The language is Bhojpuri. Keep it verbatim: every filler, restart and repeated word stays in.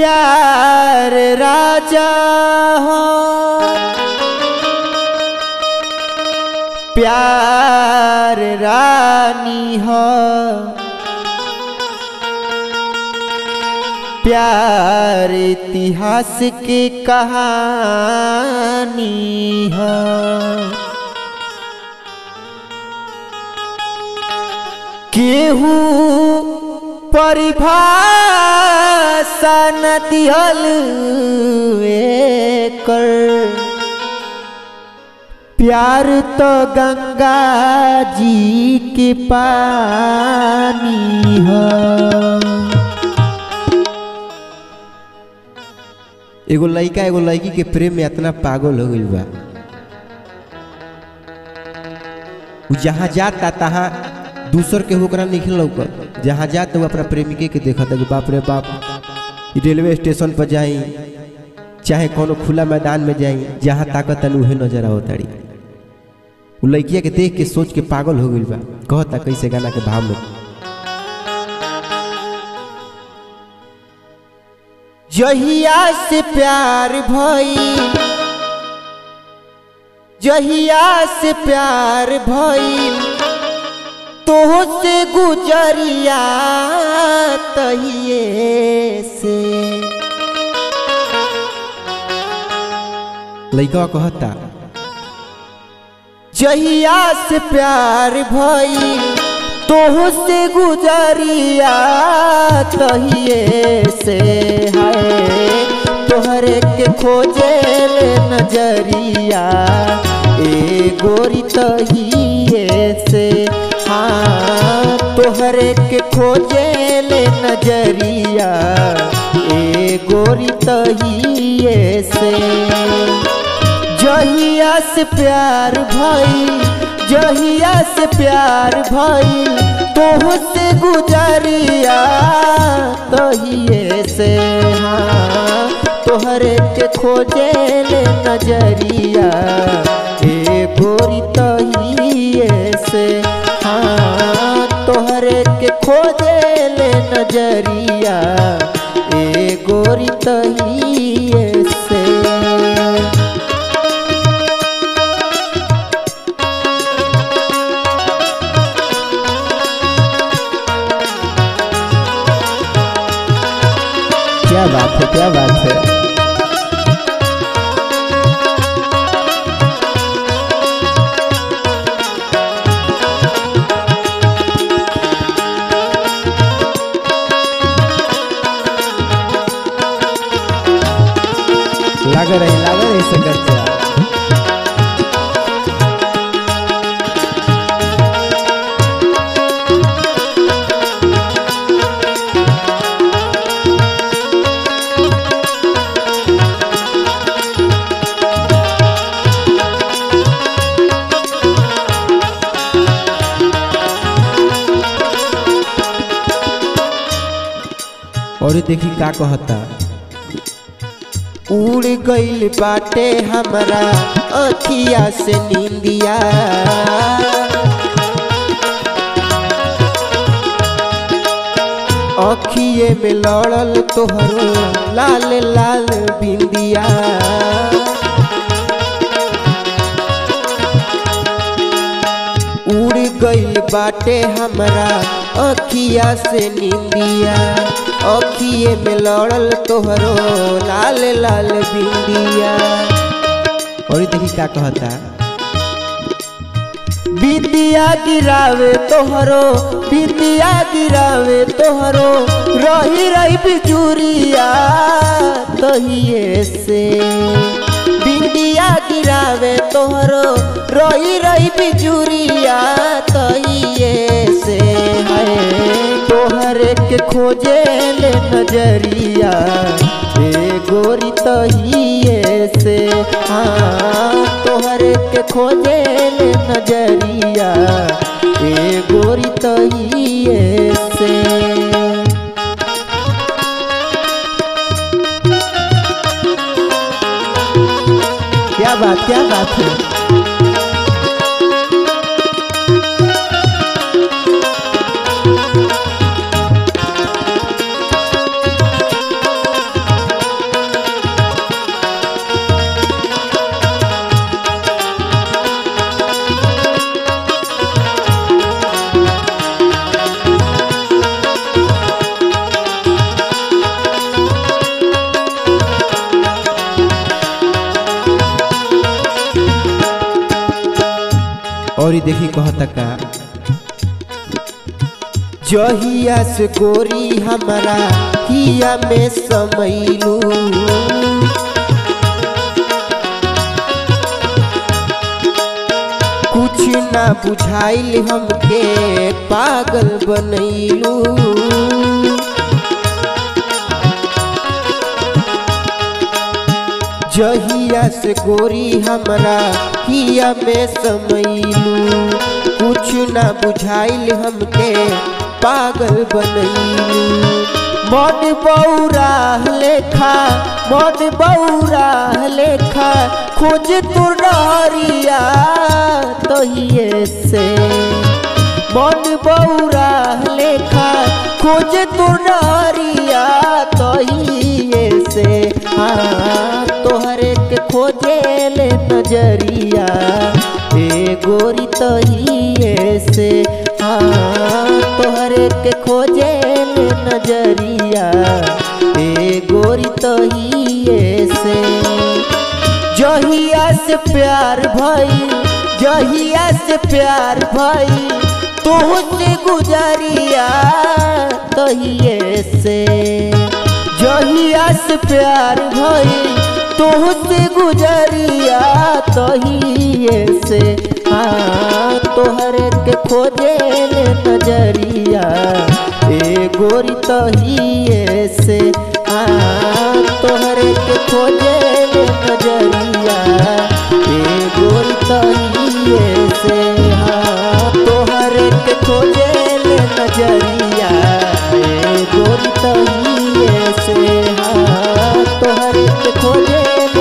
प्यार राजा हो प्यार रानी हो प्यार इतिहास की कहानी हो। केहू परिभाषा न दिहल कर प्यार तो गंगा जी के पानी है। एगो लड़का एगो लड़की के प्रेम में इतना पागल हो गई बा, जहाँ जाता तहाँ दूसर के होकरा निकल लौकर, जहाँ जाते वो अपना प्रेमिके के देखा था कि बाप रे बाप, रेलवे स्टेशन पर जाई चाहे कोनो खुला मैदान में जाई, जहाँ ताकत उहे नजर आओ ताड़ी। वो लड़किया के देख के सोच के पागल हो गई बा। कहता कैसे गाना के भाव में, जहिया से प्यार भई जहिया से प्यार भई तो से गुजरिया तहिए से। लइका कहता जहिया से प्यार भई तो से गुजरिया तहिए से। हाय तोहरे के खोजे ले नजरिया ए गोरी तहिए से। हाँ तोहरे के खोजे ले नजरिया ए गोरी तहिए से। जहिया से प्यार भई जहिया से प्यार भई तो से गुजरिया तहिए से। हाँ तोहरे के खोजे ले नजरिया ए गोरी तहिए से। हाँ तोहरे के खोजे ले नजरिया ए गोरी तहिए से। क्या बात है, क्या बात है। लगा रहे लगा रहे संगत और देखी का कहता, उड़ गइल बाटे हमरा अखिया से नींदिया अखिए में लड़ल तोहरो लाल लाल बिंदिया। उड़ गइल बाटे हमरा अखिया से नींदिया अखिए में लड़ल तोहरो लाल लाल बिंदिया। और देखी का कहता, बिंदिया गिरावे तोहरो बिंदिया गिरावे तोहरो रही रही बिजुरिया तहिए से। बिंदिया गिरावे तोहरो रही रही बिजुरिया तहिए से। हाय तोहरे के खोजे ले नजरिया ए गोरी तहिए से। हाँ तोहरे के खोजे ले नजरिया ए गोरी तहिए से। क्या बात क्या बात है। और देखी कहता का जहिया से गोरी हमारा हिया में समैलू कुछ ना बुझाइल हमके पागल बनैलू जहिया से गोरी हमरा हिया में समैलू कुछ ना बुझाइल हमके पागल बनैलू मन बौरा लेखा मन बौरा लेखा खोज तुरिया तहिए से मन बौरा लेखा खोज तुरिया तहिए से हाँ तोहरे के खोजे ले नजरिया ए गोरी तहिए से हाँ तोहरे के खोजे ले नजरिया ए गोरी तहिए से जहिया से प्यार भई जहिया से प्यार भई तुझसे गुजरिया तहिए से जहिया से प्यार भई तुझसे गुजरिया तहिए से हाँ तोहरे के खोजे ले नजरिया ए गोरी तहिए से हाँ तोहरे के खोजे ले नजरिया ए गोरी तहिए से हाँ तोहरे के खोजे ले नजरिया ए गोरी तहिए से हाँ तोहरे के खोजे